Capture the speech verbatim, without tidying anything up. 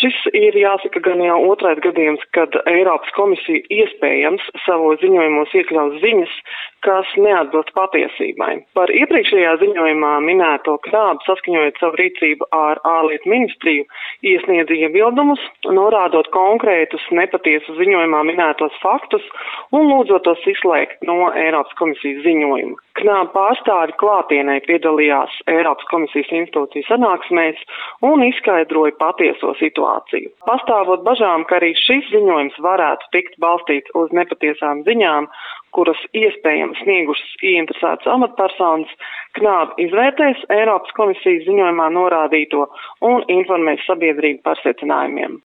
Šis ir, jāsaka, gan jau otrais gadījums, kad Eiropas komisija iespējams savos ziņojumos iekļaus ziņas, kas neatbilst patiesībai. Par iepriekšējā ziņojumā minēto Knābu saskaņojot savu rīcību ar ārlietu ministriju iesniedz iebildumus, norādot konkrētus nepatiesus ziņojumā minētos faktus un lūdzot tos izslēgt no Eiropas komisijas ziņojuma. Knāba pārstāvi klātienē piedalījās Eiropas komisijas institūciju sanāksmēs un izskaidroja patieso situāciju. Pastāvot bažām, ka arī šis ziņojums varētu tikt balstīts uz nepatiesām ziņām, kuras iespējams sniegušas ieinteresētas amatpersonas, Knāba izvērtēs Eiropas komisijas ziņojumā norādīto un informēs sabiedrību par secinājumiem.